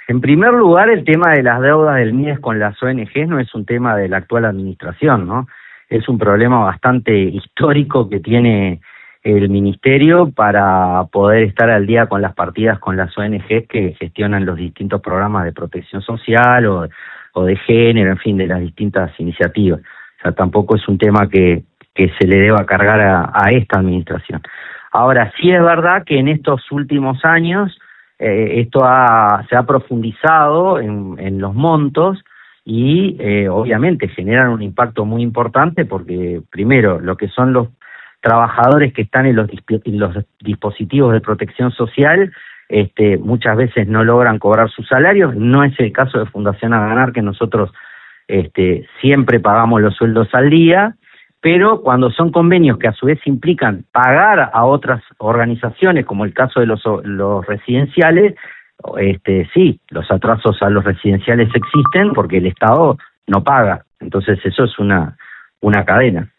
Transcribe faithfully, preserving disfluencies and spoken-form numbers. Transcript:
En primer lugar, el tema de las deudas del M I D E S con las O N Ges no es un tema de la actual administración, ¿no? Es un problema bastante histórico que tiene el Ministerio para poder estar al día con las partidas con las O N Ges que gestionan los distintos programas de protección social o, o de género, en fin, de las distintas iniciativas. O sea, tampoco es un tema que, que se le deba cargar a, a esta administración. Ahora, sí es verdad que en estos últimos años eh, esto ha, se ha profundizado en, en los montos y eh, obviamente generan un impacto muy importante porque, primero, lo que son los trabajadores que están en los, en los dispositivos de protección social este, muchas veces no logran cobrar sus salarios. No es el caso de Fundación A Ganar, que nosotros este, siempre pagamos los sueldos al día, pero cuando son convenios que a su vez implican pagar a otras organizaciones, como el caso de los, los residenciales, este, sí, los atrasos a los residenciales existen porque el Estado no paga. Entonces eso es una, una cadena.